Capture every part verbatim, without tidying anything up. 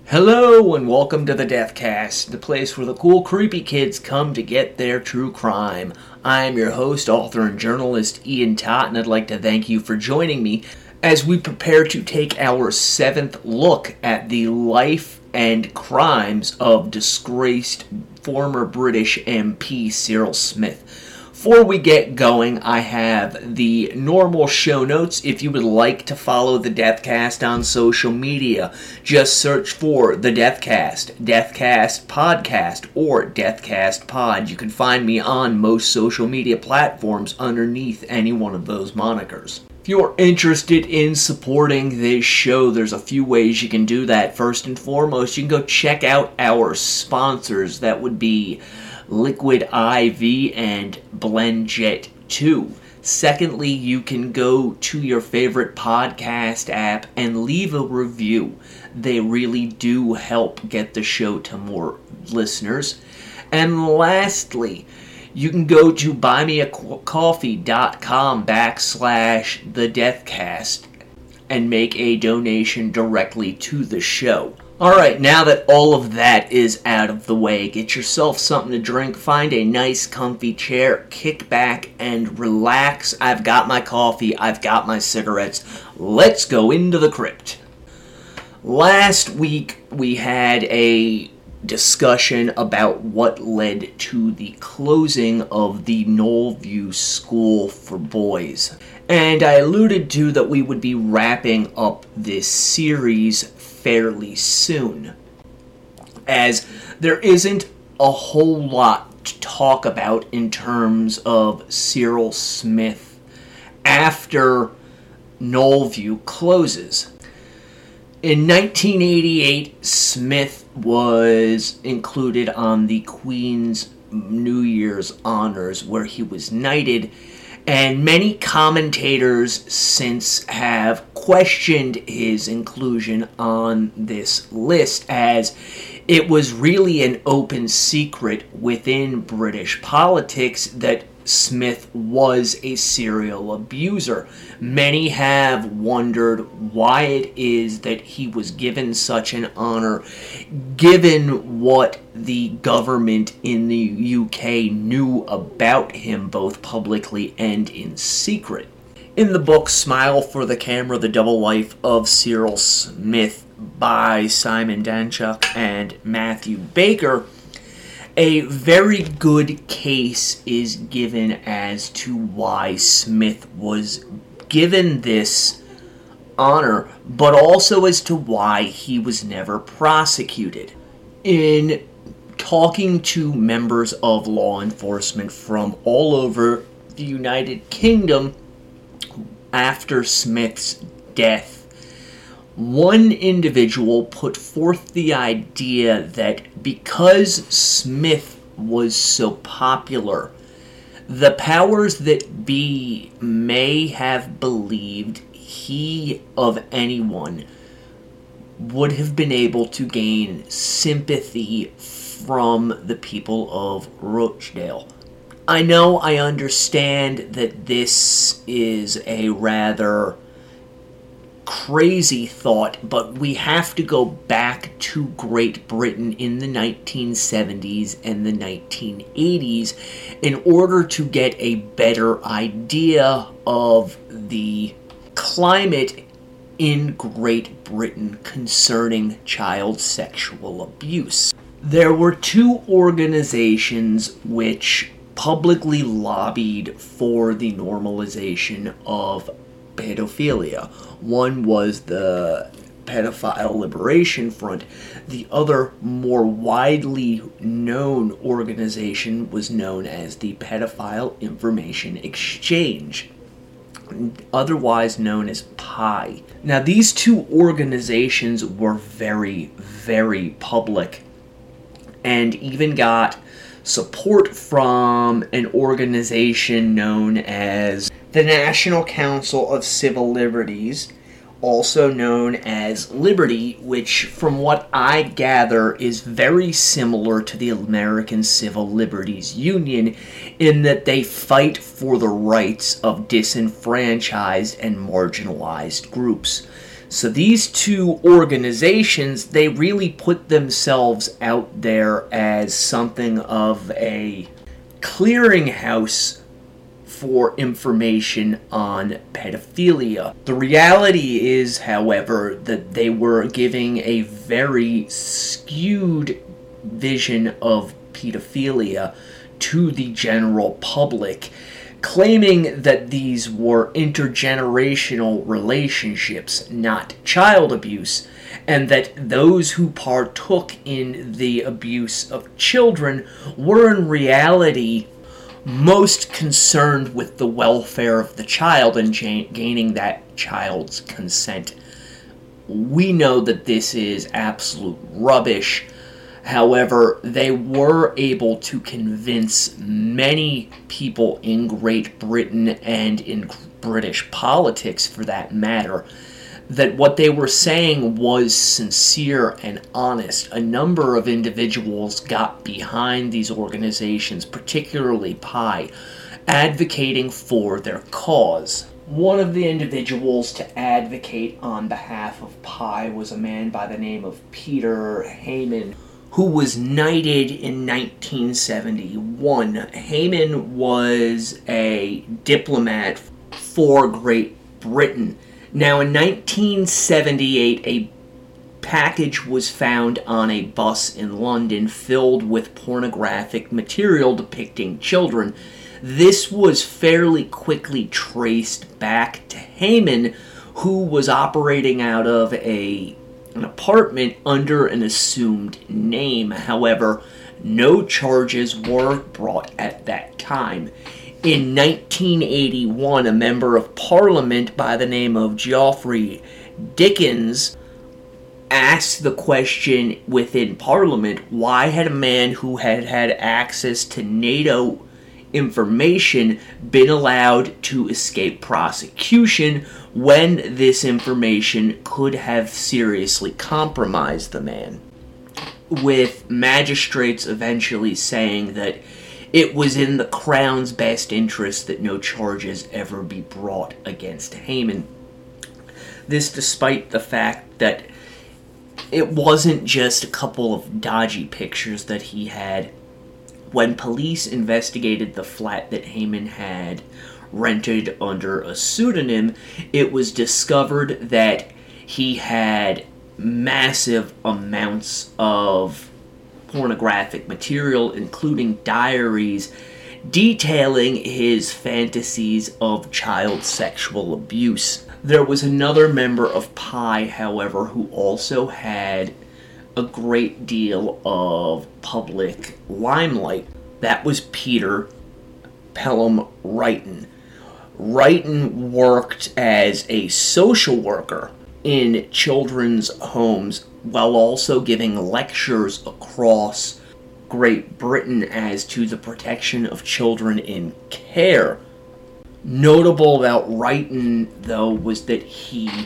Hello and welcome to the Deathcast, the place where the cool creepy kids come to get their true crime. I am your host, author, and journalist Ian Tott, and I'd like to thank you for joining me as we prepare to take our seventh look at the life and crimes of disgraced former British M P Cyril Smith. Before we get going, I have the normal show notes. If you would like to follow the Deathcast on social media, just search for the Deathcast, Deathcast Podcast, or Deathcast Pod. You can find me on most social media platforms underneath any one of those monikers. If you're interested in supporting this show, there's a few ways you can do that. First and foremost, you can go check out our sponsors. That would be Liquid I V and BlendJet two. Secondly, you can go to your favorite podcast app and leave a review. They really do help get the show to more listeners. And lastly, you can go to buymeacoffee.com backslash the Deathcast and make a donation directly to the show. Alright, now that all of that is out of the way, get yourself something to drink, find a nice comfy chair, kick back and relax. I've got my coffee, I've got my cigarettes. Let's go into the crypt. Last week we had a discussion about what led to the closing of the Knollview School for Boys. And I alluded to that we would be wrapping up this series fairly soon, as there isn't a whole lot to talk about in terms of Cyril Smith after Knollview closes. In nineteen eighty-eight, Smith was included on the Queen's New Year's honors, where he was knighted, and many commentators since have questioned his inclusion on this list, as it was really an open secret within British politics that Smith was a serial abuser. Many have wondered why it is that he was given such an honor, given what the government in the U K knew about him, both publicly and in secret. In the book Smile for the Camera, The Double Life of Cyril Smith by Simon Danczuk and Matthew Baker, a very good case is given as to why Smith was given this honor, but also as to why he was never prosecuted. In talking to members of law enforcement from all over the United Kingdom after Smith's death, one individual put forth the idea that because Smith was so popular, the powers that be may have believed he of anyone would have been able to gain sympathy from the people of Rochdale. I know, I understand that this is a rather crazy thought, but we have to go back to Great Britain in the nineteen seventies and the nineteen eighties in order to get a better idea of the climate in Great Britain concerning child sexual abuse. There were two organizations which publicly lobbied for the normalization of pedophilia. One was the Pedophile Liberation Front. The other, more widely known organization was known as the Pedophile Information Exchange, otherwise known as P I E. Now, these two organizations were very, very public, and even got support from an organization known as the National Council of Civil Liberties, also known as Liberty, which, from what I gather, is very similar to the American Civil Liberties Union in that they fight for the rights of disenfranchised and marginalized groups. So these two organizations, they really put themselves out there as something of a clearinghouse for information on pedophilia. The reality is, however, that they were giving a very skewed vision of pedophilia to the general public, claiming that these were intergenerational relationships, not child abuse, and that those who partook in the abuse of children were in reality most concerned with the welfare of the child and ja- gaining that child's consent. We know that this is absolute rubbish. However, they were able to convince many people in Great Britain and in British politics, for that matter, that what they were saying was sincere and honest. A number of individuals got behind these organizations, particularly Pi, advocating for their cause. One of the individuals to advocate on behalf of Pi was a man by the name of Peter Heyman, who was knighted in nineteen seventy-one. Heyman was a diplomat for Great Britain. Now, in nineteen seventy-eight, a package was found on a bus in London filled with pornographic material depicting children. This was fairly quickly traced back to Heyman, who was operating out of a an apartment under an assumed name. However, no charges were brought at that time. In nineteen eighty-one, a member of Parliament by the name of Geoffrey Dickens asked the question within Parliament, why had a man who had had access to NATO information been allowed to escape prosecution when this information could have seriously compromised the man, with magistrates eventually saying that it was in the Crown's best interest that no charges ever be brought against Heyman. This despite the fact that it wasn't just a couple of dodgy pictures that he had. When police investigated the flat that Heyman had rented under a pseudonym, it was discovered that he had massive amounts of pornographic material, including diaries detailing his fantasies of child sexual abuse. There was another member of Pi, however, who also had a great deal of public limelight. That was Peter Pelham Wrighton. Wrighton worked as a social worker in children's homes while also giving lectures across Great Britain as to the protection of children in care. Notable about Wrighton, though, was that he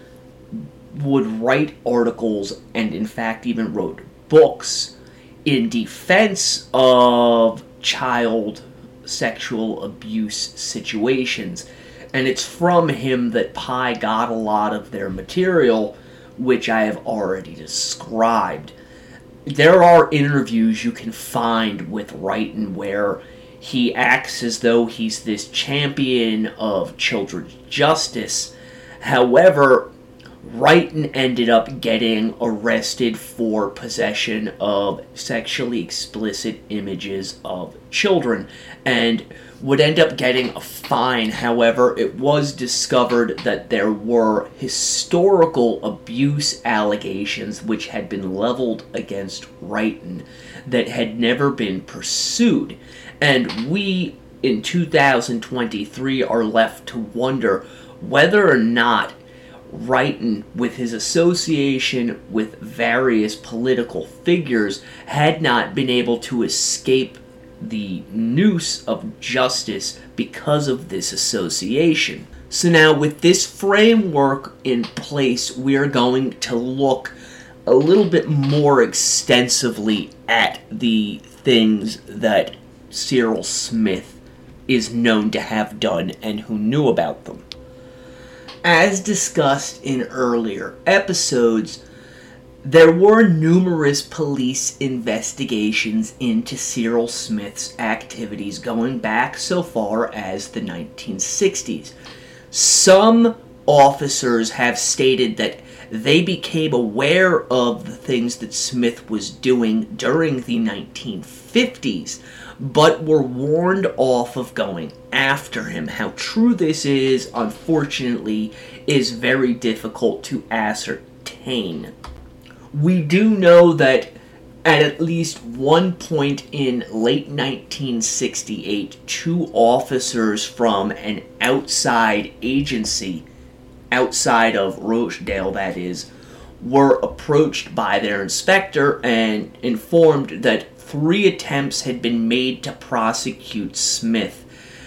would write articles and in fact even wrote books in defense of child sexual abuse situations. And it's from him that Pi got a lot of their material, which I have already described. There are interviews you can find with Wrighton where he acts as though he's this champion of children's justice. However, Wrighton ended up getting arrested for possession of sexually explicit images of children and would end up getting a fine. However, it was discovered that there were historical abuse allegations which had been leveled against Wrighton that had never been pursued. And we, in two thousand twenty-three, are left to wonder whether or not Wrighton, with his association with various political figures, had not been able to escape the noose of justice because of this association. So now, with this framework in place, we are going to look a little bit more extensively at the things that Cyril Smith is known to have done and who knew about them. As discussed in earlier episodes, there were numerous police investigations into Cyril Smith's activities going back so far as the nineteen sixties. Some officers have stated that they became aware of the things that Smith was doing during the nineteen fifties, but were warned off of going after him. How true this is, unfortunately, is very difficult to ascertain. We do know that at at least one point in late nineteen sixty-eight, two officers from an outside agency, outside of Rochdale that is, were approached by their inspector and informed that three attempts had been made to prosecute Smith,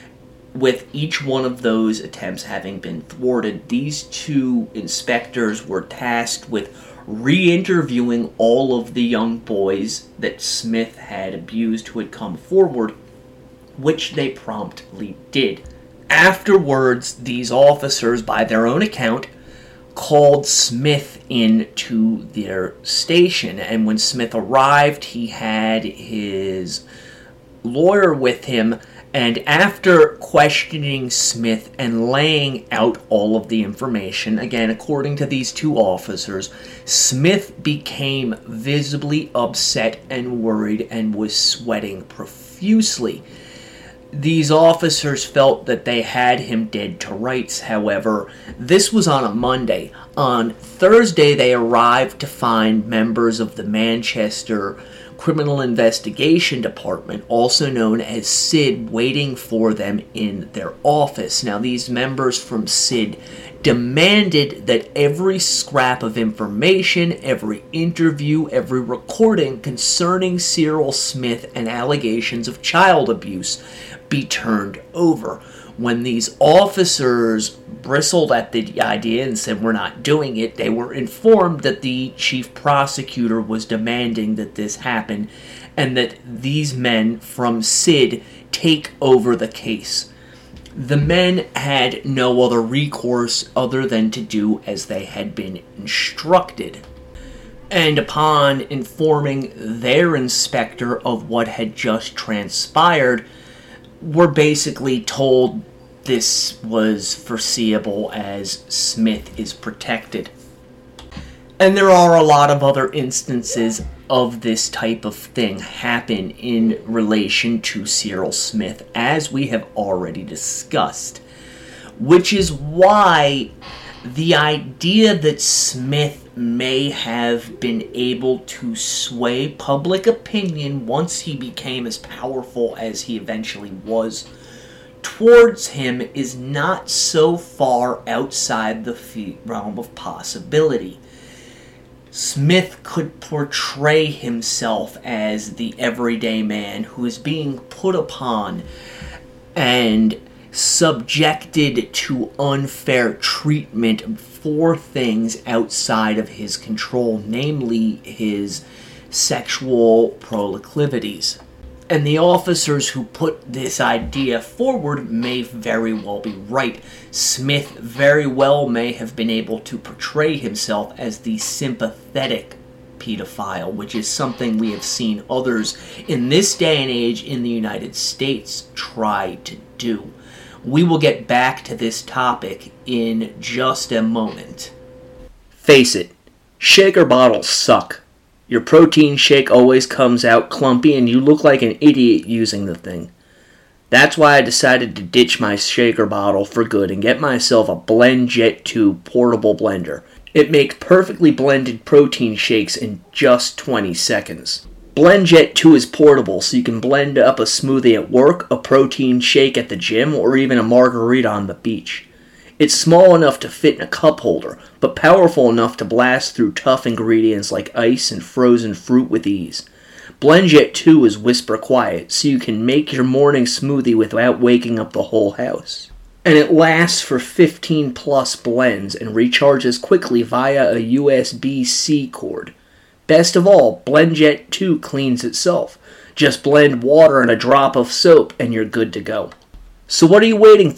with each one of those attempts having been thwarted. These two inspectors were tasked with re-interviewing all of the young boys that Smith had abused who had come forward, which they promptly did. Afterwards, these officers, by their own account, called Smith into their station, and when Smith arrived, he had his lawyer with him, and after questioning Smith and laying out all of the information, again, according to these two officers, Smith became visibly upset and worried and was sweating profusely. These officers felt that they had him dead to rights. However, this was on a Monday. On Thursday, they arrived to find members of the Manchester Criminal Investigation Department, also known as S I D, waiting for them in their office. Now, these members from S I D demanded that every scrap of information, every interview, every recording concerning Cyril Smith and allegations of child abuse be turned over. When these officers bristled at the idea and said, "We're not doing it," they were informed that the chief prosecutor was demanding that this happen and that these men from S I D take over the case. The men had no other recourse other than to do as they had been instructed. And upon informing their inspector of what had just transpired, were basically told this was foreseeable as Smith is protected. And there are a lot of other instances of this type of thing happen in relation to Cyril Smith, as we have already discussed. Which is why the idea that Smith may have been able to sway public opinion once he became as powerful as he eventually was towards him is not so far outside the realm of possibility. Smith could portray himself as the everyday man who is being put upon and subjected to unfair treatment for things outside of his control, namely his sexual proclivities. And the officers who put this idea forward may very well be right. Smith very well may have been able to portray himself as the sympathetic pedophile, which is something we have seen others in this day and age in the United States try to do. We will get back to this topic in just a moment. Face it, shaker bottles suck. Your protein shake always comes out clumpy and you look like an idiot using the thing. That's why I decided to ditch my shaker bottle for good and get myself a BlendJet two portable blender. It makes perfectly blended protein shakes in just twenty seconds. BlendJet two is portable, so you can blend up a smoothie at work, a protein shake at the gym, or even a margarita on the beach. It's small enough to fit in a cup holder, but powerful enough to blast through tough ingredients like ice and frozen fruit with ease. BlendJet two is whisper quiet, so you can make your morning smoothie without waking up the whole house. And it lasts for fifteen plus blends and recharges quickly via a U S B C cord. Best of all, BlendJet two cleans itself. Just blend water and a drop of soap and you're good to go. So what are you waiting for?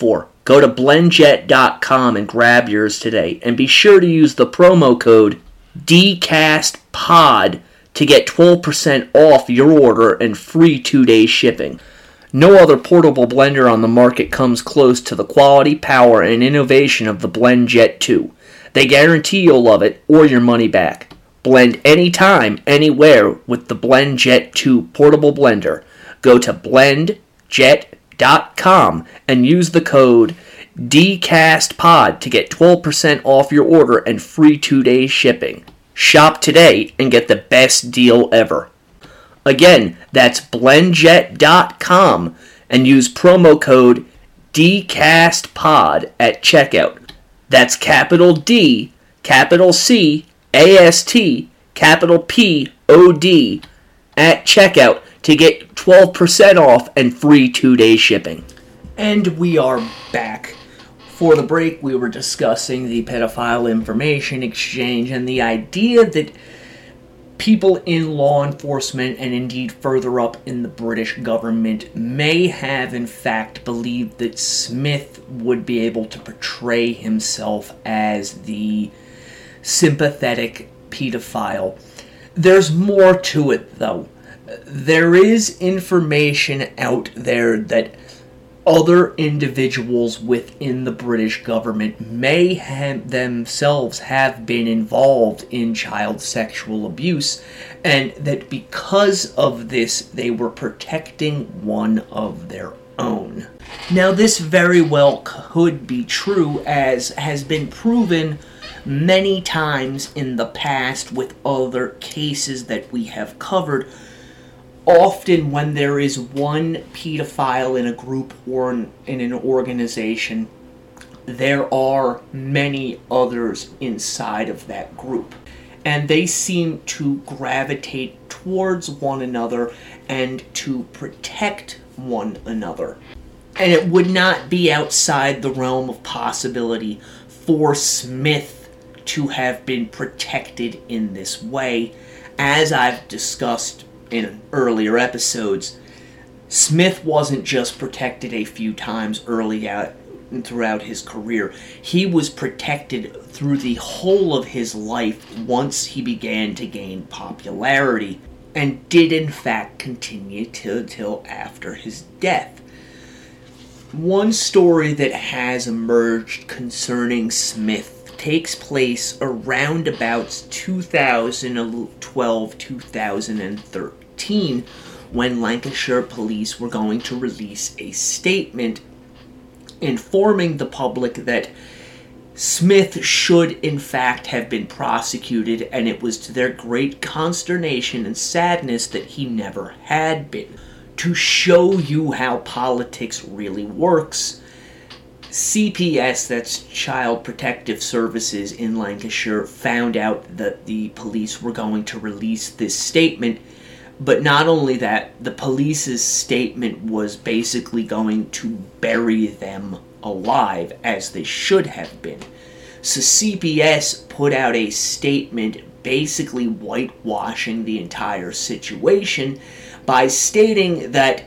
Go to blendjet dot com and grab yours today. And be sure to use the promo code D cast pod to get twelve percent off your order and free two-day shipping. No other portable blender on the market comes close to the quality, power, and innovation of the BlendJet two. They guarantee you'll love it or your money back. Blend anytime, anywhere with the BlendJet two portable blender. Go to blendjet dot com and use the code D cast pod to get twelve percent off your order and free two-day shipping. Shop today and get the best deal ever. Again, that's blendjet dot com and use promo code D cast pod at checkout. That's capital D, capital C, A S T, capital P, O D at checkout to get twelve percent off and free two-day shipping. And we are back. For the break, we were discussing the pedophile information exchange and the idea that people in law enforcement and indeed further up in the British government may have in fact believed that Smith would be able to portray himself as the sympathetic pedophile. There's more to it, though. There is information out there that other individuals within the British government may have themselves have been involved in child sexual abuse, and that because of this, they were protecting one of their own. Now, this very well could be true, as has been proven many times in the past with other cases that we have covered. Often when there is one pedophile in a group or in, in an organization, there are many others inside of that group. And they seem to gravitate towards one another and to protect one another. And it would not be outside the realm of possibility for Smith to have been protected in this way. As I've discussed in earlier episodes, Smith wasn't just protected a few times early out throughout his career. He was protected through the whole of his life once he began to gain popularity, and did in fact continue till, till after his death. One story that has emerged concerning Smith takes place around about two thousand twelve to two thousand thirteen, when Lancashire police were going to release a statement informing the public that Smith should in fact have been prosecuted, and it was to their great consternation and sadness that he never had been. To show you how politics really works, C P S, that's Child Protective Services in Lancashire, found out that the police were going to release this statement. But not only that, the police's statement was basically going to bury them alive, as they should have been. So C P S put out a statement basically whitewashing the entire situation by stating that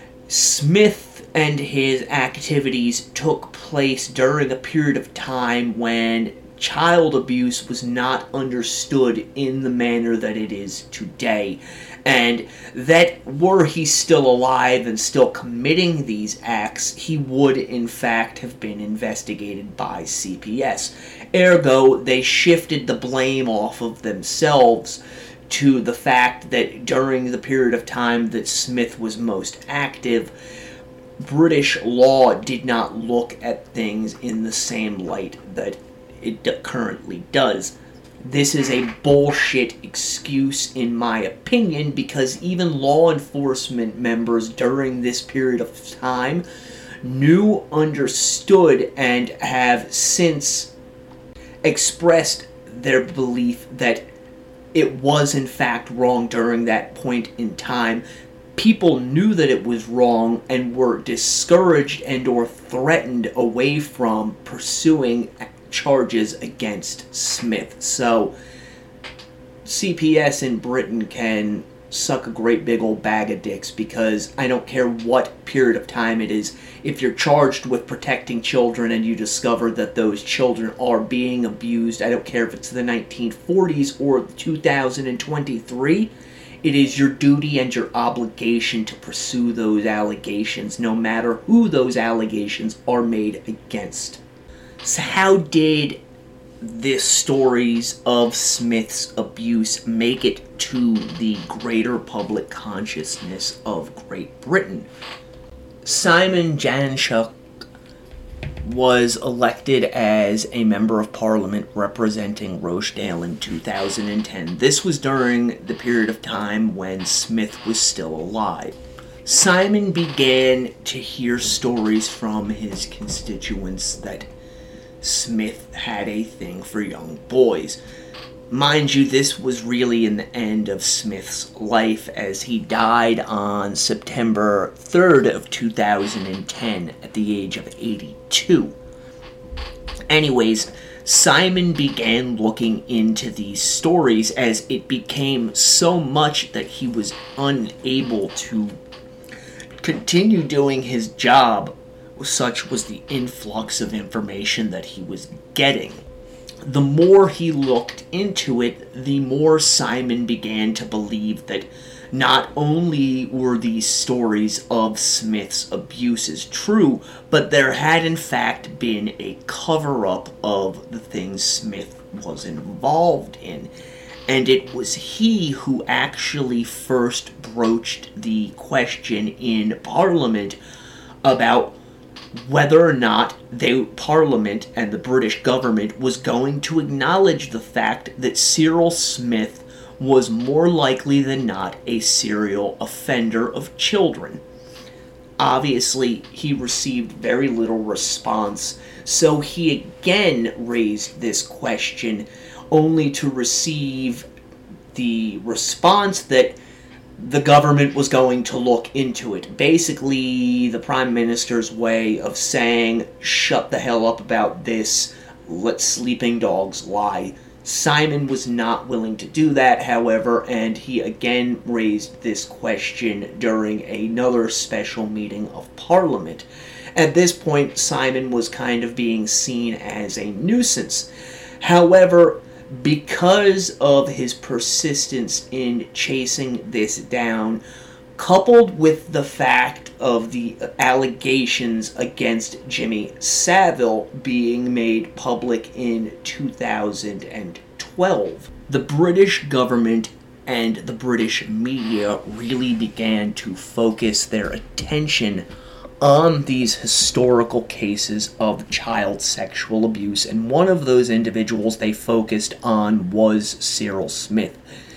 Smith and his activities took place during a period of time when child abuse was not understood in the manner that it is today, and that were he still alive and still committing these acts, he would in fact have been investigated by C P S. Ergo, they shifted the blame off of themselves to the fact that during the period of time that Smith was most active, British law did not look at things in the same light that it currently does. This is a bullshit excuse, in my opinion, because even law enforcement members during this period of time knew, understood, and have since expressed their belief that it was in fact wrong during that point in time. People knew that it was wrong and were discouraged and or threatened away from pursuing charges against Smith. So C P S in Britain can suck a great big old bag of dicks, because I don't care what period of time it is, if you're charged with protecting children and you discover that those children are being abused, I don't care if it's the nineteen forties or two thousand twenty-three, it is your duty and your obligation to pursue those allegations, no matter who those allegations are made against. So how did the stories of Smith's abuse make it to the greater public consciousness of Great Britain? Simon Janchuk was elected as a member of parliament representing Rochdale in two thousand ten. This was during the period of time when Smith was still alive. Simon began to hear stories from his constituents that Smith had a thing for young boys. Mind you, this was really in the end of Smith's life, as he died on September third of two thousand ten at the age of eighty-two. Anyways, Simon began looking into these stories as it became so much that he was unable to continue doing his job. Such was the influx of information that he was getting. The more he looked into it, the more Simon began to believe that not only were these stories of Smith's abuses true, but there had in fact been a cover-up of the things Smith was involved in. And it was he who actually first broached the question in Parliament about whether or not the Parliament and the British government was going to acknowledge the fact that Cyril Smith was more likely than not a serial offender of children. Obviously, he received very little response, so he again raised this question, only to receive the response that the government was going to look into it. Basically, the Prime Minister's way of saying, shut the hell up about this, let sleeping dogs lie. Simon was not willing to do that, however, and he again raised this question during another special meeting of Parliament. At this point, Simon was kind of being seen as a nuisance. However, because of his persistence in chasing this down, coupled with the fact of the allegations against Jimmy Savile being made public in two thousand twelve, the British government and the British media really began to focus their attention on these historical cases of child sexual abuse, and one of those individuals they focused on was Cyril Smith.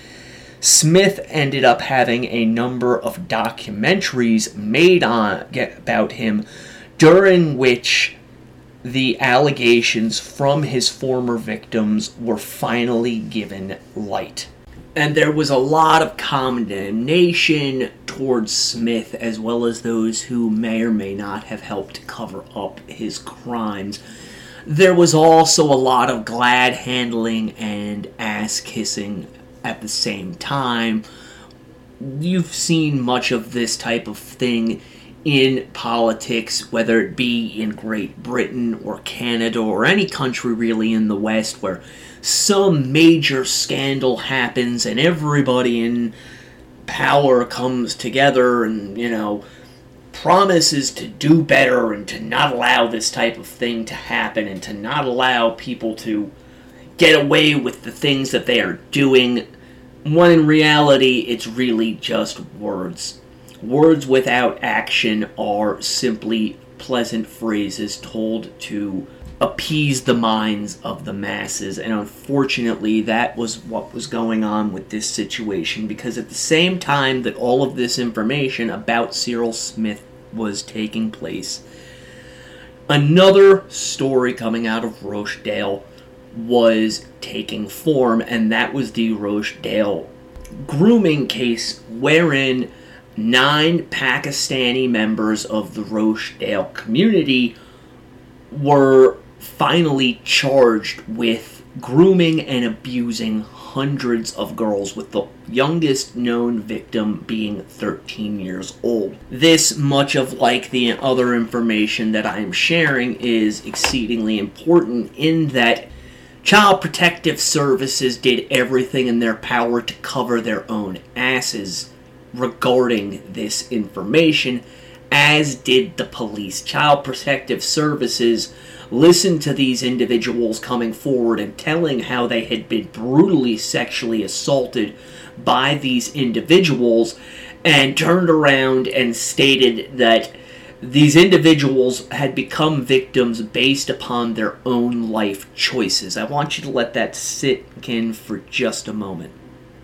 Smith ended up having a number of documentaries made on about him, during which the allegations from his former victims were finally given light. And there was a lot of condemnation towards Smith, as well as those who may or may not have helped cover up his crimes. There was also a lot of glad handling and ass-kissing at the same time. You've seen much of this type of thing in politics, whether it be in Great Britain or Canada or any country really in the West, where some major scandal happens and everybody in power comes together and, you know, promises to do better and to not allow this type of thing to happen and to not allow people to get away with the things that they are doing, when in reality it's really just words. Words without action are simply pleasant phrases told to appease the minds of the masses, and unfortunately that was what was going on with this situation, because at the same time that all of this information about Cyril Smith was taking place, another story coming out of Rochdale was taking form, and that was the Rochdale grooming case, wherein nine Pakistani members of the Rochdale community were finally charged with grooming and abusing hundreds of girls, with the youngest known victim being thirteen years old. This, much of like the other information that I am sharing, is exceedingly important in that Child Protective Services did everything in their power to cover their own asses regarding this information, as did the police. Child Protective Services listened to these individuals coming forward and telling how they had been brutally sexually assaulted by these individuals, and turned around and stated that these individuals had become victims based upon their own life choices. I want you to let that sink in for just a moment.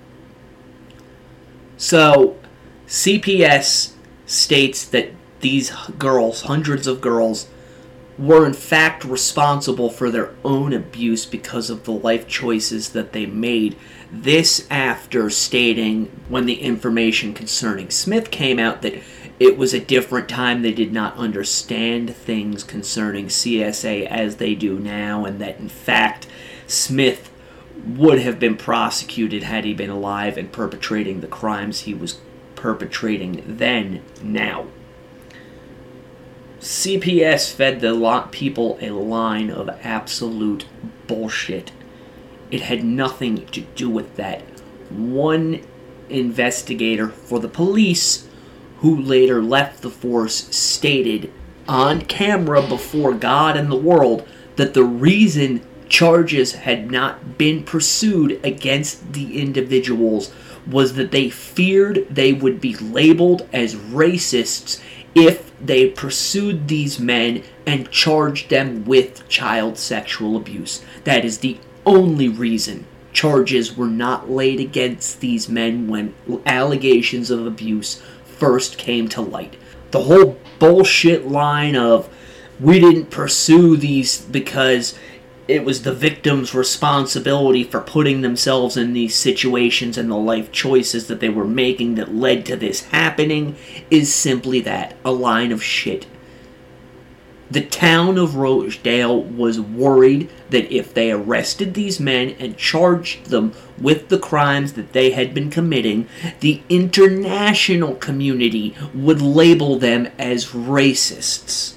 So, C P S states that these girls, hundreds of girls, were in fact responsible for their own abuse because of the life choices that they made. This after stating, when the information concerning Smith came out, that it was a different time. They did not understand things concerning C S A as they do now, and that in fact Smith would have been prosecuted had he been alive and perpetrating the crimes he was perpetrating then, now. C P S fed the lot people a line of absolute bullshit. It had nothing to do with that. One investigator for the police, who later left the force, stated on camera before God and the world that the reason charges had not been pursued against the individuals was that they feared they would be labeled as racists if they pursued these men and charged them with child sexual abuse. That is the only reason charges were not laid against these men when allegations of abuse first came to light. The whole bullshit line of, we didn't pursue these because it was the victim's responsibility for putting themselves in these situations and the life choices that they were making that led to this happening, is simply that, a line of shit. The town of Rosedale was worried that if they arrested these men and charged them with the crimes that they had been committing, the international community would label them as racists.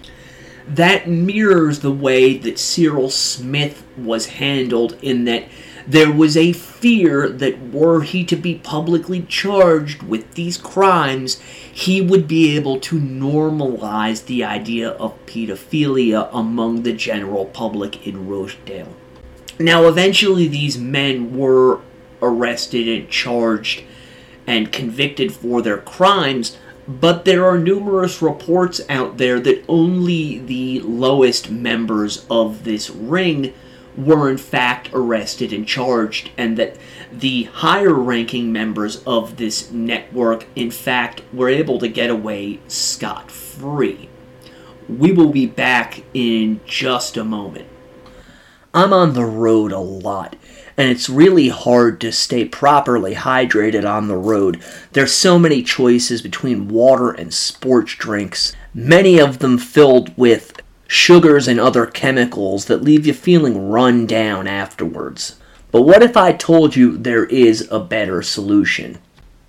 That mirrors the way that Cyril Smith was handled, in that there was a fear that were he to be publicly charged with these crimes, he would be able to normalize the idea of pedophilia among the general public in Rosedale. Now, eventually these men were arrested and charged and convicted for their crimes, but there are numerous reports out there that only the lowest members of this ring were in fact arrested and charged, and that the higher-ranking members of this network, in fact, were able to get away scot-free. We will be back in just a moment. I'm on the road a lot, and it's really hard to stay properly hydrated on the road. There's so many choices between water and sports drinks, many of them filled with sugars and other chemicals that leave you feeling run down afterwards. But what if I told you there is a better solution?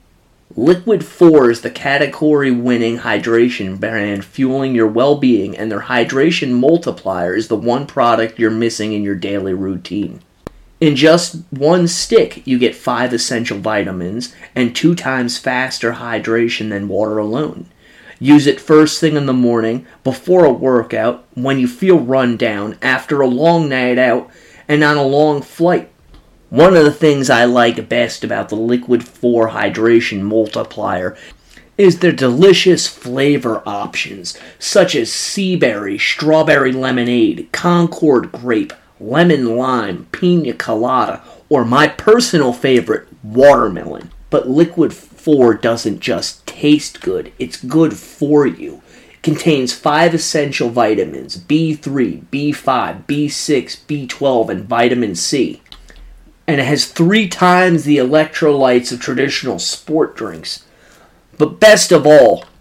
Liquid four is the category-winning hydration brand fueling your well-being, and their hydration multiplier is the one product you're missing in your daily routine. In just one stick, you get five essential vitamins and two times faster hydration than water alone. Use it first thing in the morning, before a workout, when you feel run down, after a long night out, and on a long flight. One of the things I like best about the Liquid four Hydration Multiplier is their delicious flavor options, such as sea berry, strawberry lemonade, Concord grape, lemon lime, pina colada, or my personal favorite, watermelon. But Liquid four doesn't just taste good, it's good for you. It contains five essential vitamins, B three, B five, B six, B twelve, and vitamin C. And it has three times the electrolytes of traditional sport drinks. But best of all,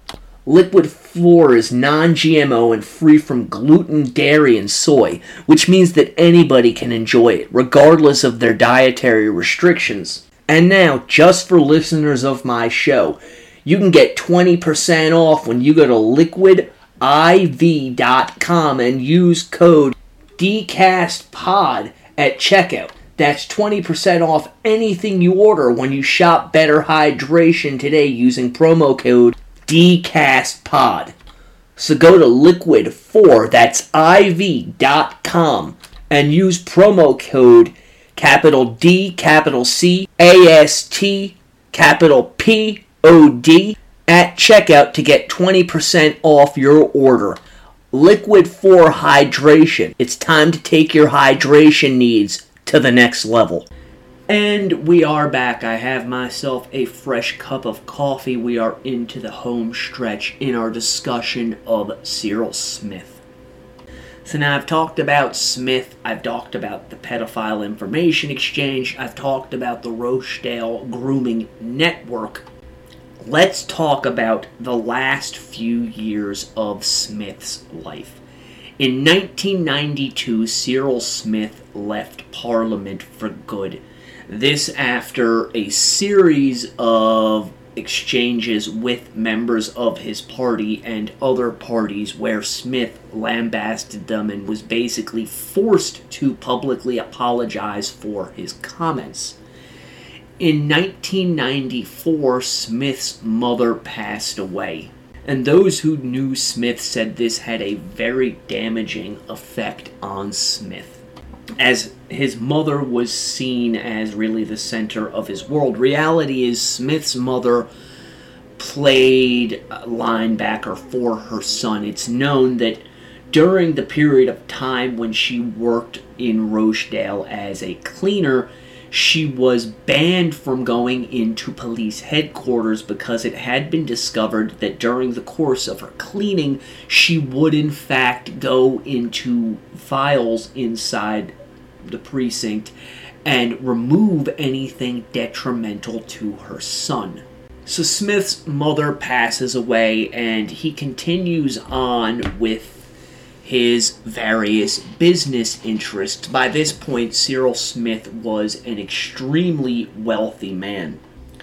Liquid four is non-G M O and free from gluten, dairy, and soy, which means that anybody can enjoy it, regardless of their dietary restrictions. And now, just for listeners of my show, you can get twenty percent off when you go to liquid I V dot com and use code D cast pod at checkout. That's twenty percent off anything you order when you shop Better Hydration today using promo code D cast pod. So go to liquid four, that's I V dot com, and use promo code capital D, capital C, A S T, capital P, O D at checkout to get twenty percent off your order. Liquid four Hydration. It's time to take your hydration needs to the next level. And we are back. I have myself a fresh cup of coffee. We are into the home stretch in our discussion of Cyril Smith. So now I've talked about Smith, I've talked about the pedophile information exchange, I've talked about the Rochdale grooming network. Let's talk about the last few years of Smith's life. In nineteen ninety-two, Cyril Smith left Parliament for good. This after a series of exchanges with members of his party and other parties where Smith lambasted them and was basically forced to publicly apologize for his comments. In nineteen ninety-four, Smith's mother passed away, and those who knew Smith said this had a very damaging effect on Smith, as his mother was seen as really the center of his world. Reality is Smith's mother played linebacker for her son. It's known that during the period of time when she worked in Rochdale as a cleaner, she was banned from going into police headquarters because it had been discovered that during the course of her cleaning, she would in fact go into files inside the precinct and remove anything detrimental to her son. So Smith's mother passes away, and he continues on with his various business interests. By this point, Cyril Smith was an extremely wealthy man.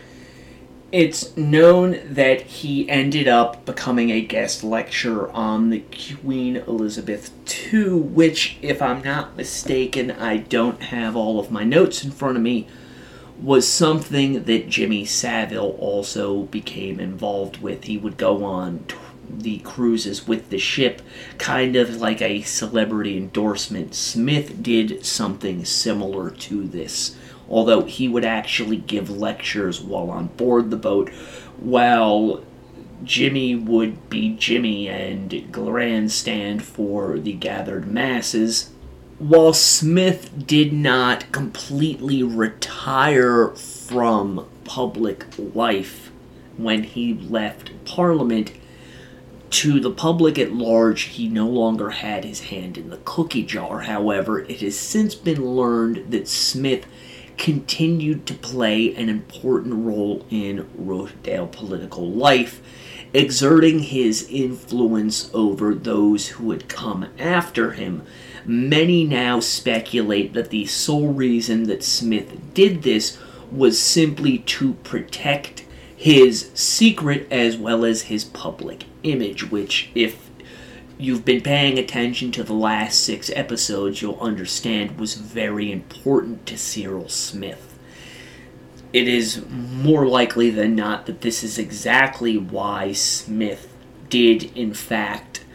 It's known that he ended up becoming a guest lecturer on the Queen Elizabeth the Second, which, if I'm not mistaken, I don't have all of my notes in front of me, was something that Jimmy Savile also became involved with. He would go on t- the cruises with the ship, kind of like a celebrity endorsement. Smith did something similar to this, although he would actually give lectures while on board the boat, while Jimmy would be Jimmy and grandstand for the gathered masses. While Smith did not completely retire from public life when he left Parliament, to the public at large, he no longer had his hand in the cookie jar. However, it has since been learned that Smith continued to play an important role in Rochdale political life, exerting his influence over those who had come after him. Many now speculate that the sole reason that Smith did this was simply to protect his secret as well as his public image, which, if you've been paying attention to the last six episodes, you'll understand was very important to Cyril Smith. It is more likely than not that this is exactly why Smith did, in fact,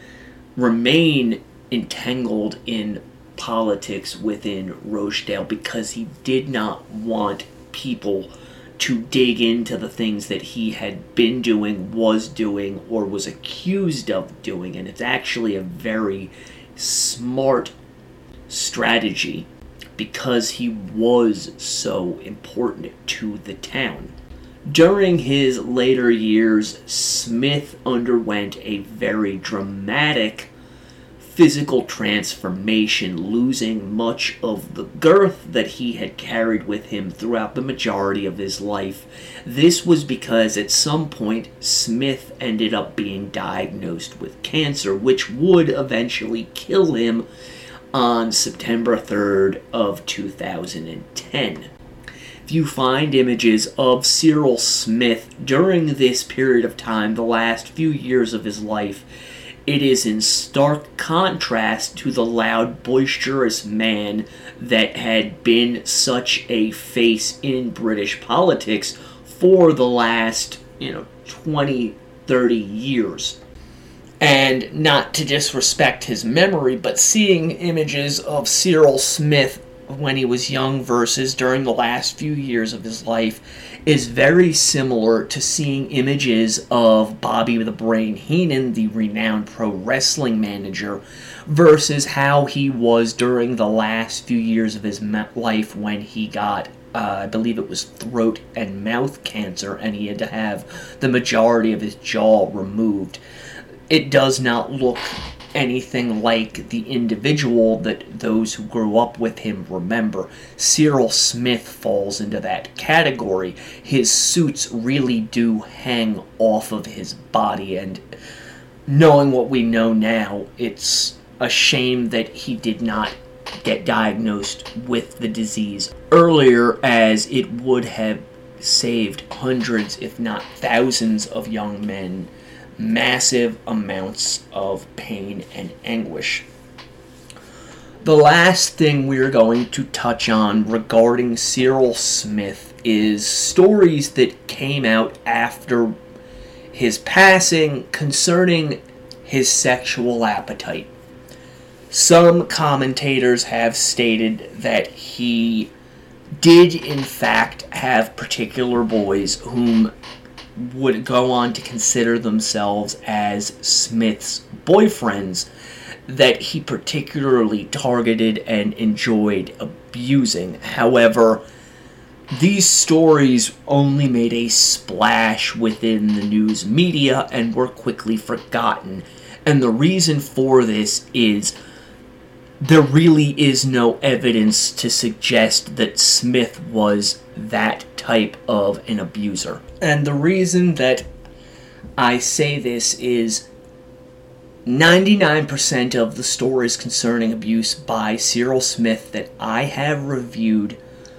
remain entangled in politics within Rochdale, because he did not want people to dig into the things that he had been doing, was doing, or was accused of doing. And it's actually a very smart strategy because he was so important to the town. During his later years, Smith underwent a very dramatic physical transformation, losing much of the girth that he had carried with him throughout the majority of his life. This was because at some point Smith ended up being diagnosed with cancer, which would eventually kill him on September third of two thousand ten. If you find images of Cyril Smith during this period of time, the last few years of his life, it is in stark contrast to the loud, boisterous man that had been such a face in British politics for the last, you know, twenty, thirty years. And not to disrespect his memory, but seeing images of Cyril Smith when he was young versus during the last few years of his life is very similar to seeing images of Bobby the Brain Heenan, the renowned pro wrestling manager, versus how he was during the last few years of his life when he got, uh, I believe it was throat and mouth cancer, and he had to have the majority of his jaw removed. It does not look anything like the individual that those who grew up with him remember. Cyril Smith falls into that category. His suits really do hang off of his body, and knowing what we know now, it's a shame that he did not get diagnosed with the disease earlier, as it would have saved hundreds, if not thousands, of young men massive amounts of pain and anguish. The last thing we're going to touch on regarding Cyril Smith is stories that came out after his passing concerning his sexual appetite. Some commentators have stated that he did in fact have particular boys whom would go on to consider themselves as Smith's boyfriends that he particularly targeted and enjoyed abusing. However, these stories only made a splash within the news media and were quickly forgotten. And the reason for this is there really is no evidence to suggest that Smith was that type of an abuser. And the reason that I say this is ninety-nine percent of the stories concerning abuse by Cyril Smith that I have reviewed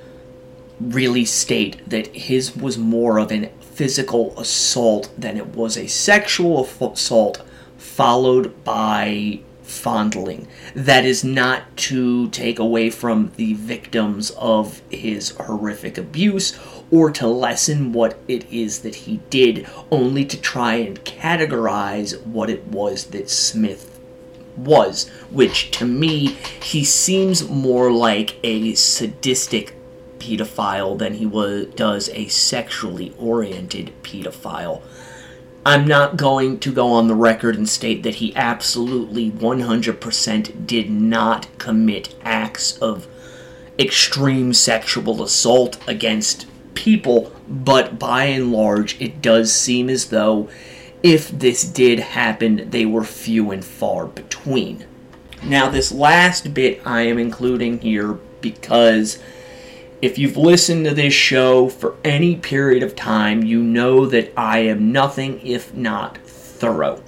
really state that his was more of a physical assault than it was a sexual assault followed by fondling. That is not to take away from the victims of his horrific abuse or to lessen what it is that he did, only to try and categorize what it was that Smith was, which to me, he seems more like a sadistic pedophile than he was, does a sexually oriented pedophile. I'm not going to go on the record and state that he absolutely one hundred percent did not commit acts of extreme sexual assault against people, but by and large, it does seem as though if this did happen, they were few and far between. Now, this last bit I am including here because if you've listened to this show for any period of time, you know that I am nothing if not thorough.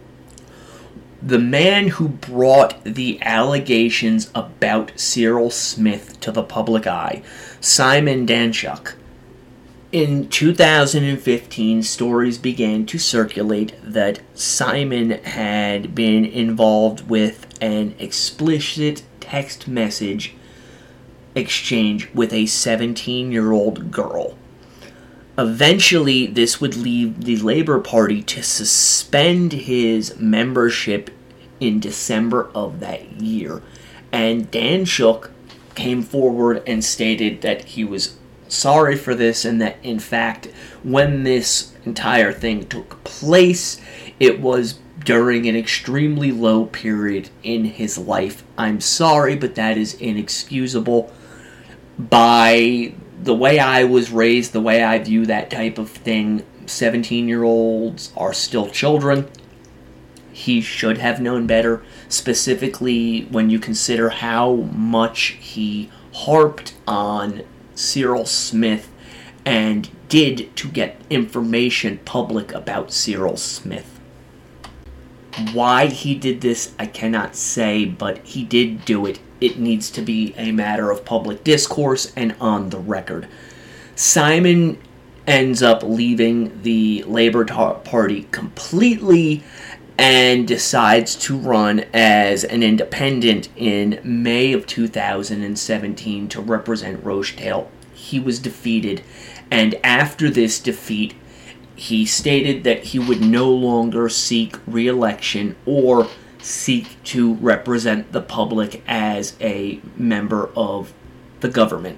The man who brought the allegations about Cyril Smith to the public eye, Simon Danczuk. In two thousand fifteen, stories began to circulate that Simon had been involved with an explicit text message exchange with a seventeen-year-old girl. Eventually, this would lead the Labour Party to suspend his membership in December of that year. And Danczuk came forward and stated that he was sorry for this and that, in fact, when this entire thing took place, it was during an extremely low period in his life. I'm sorry, but that is inexcusable. By the way I was raised, the way I view that type of thing, seventeen-year-olds are still children. he should have known better, specifically when you consider how much he harped on Cyril Smith and did to get information public about Cyril Smith. Why he did this, I cannot say, but he did do it. It needs to be a matter of public discourse and on the record. Simon ends up leaving the Labour Party completely and decides to run as an independent in May of two thousand seventeen to represent Rochdale. He was defeated, and after this defeat, he stated that he would no longer seek re-election or seek to represent the public as a member of the government.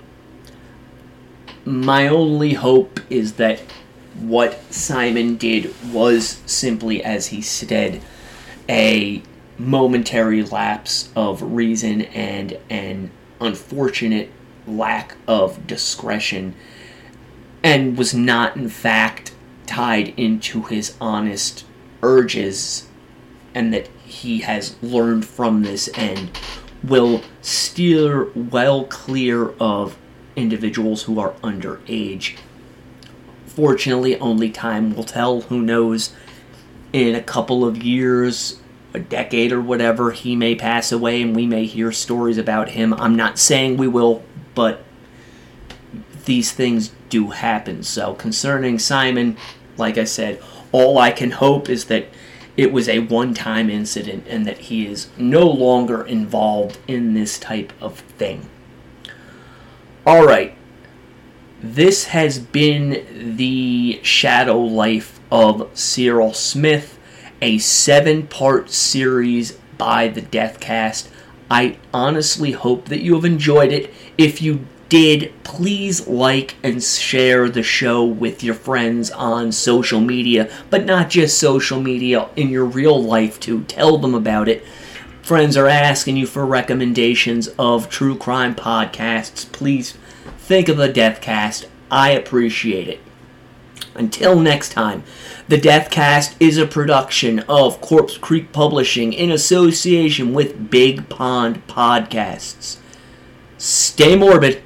My only hope is that what Simon did was simply, as he said, a momentary lapse of reason and an unfortunate lack of discretion, and was not in fact tied into his honest urges, and that he has learned from this and will steer well clear of individuals who are underage. Fortunately, only time will tell. Who knows? In a couple of years, a decade or whatever, he may pass away and we may hear stories about him. I'm not saying we will, but these things do happen. So concerning Simon, like I said, all I can hope is that it was a one-time incident and that he is no longer involved in this type of thing. Alright, this has been the Shadow Life of Cyril Smith, a seven-part series by the Deathcast. I honestly hope that you have enjoyed it. If you did, please like and share the show with your friends on social media, but not just social media, in your real life too. Tell them about it. Friends are asking you for recommendations of true crime podcasts. Please think of the Deathcast. I appreciate it. Until next time, the Deathcast is a production of Corpse Creek Publishing in association with Big Pond Podcasts. Stay morbid.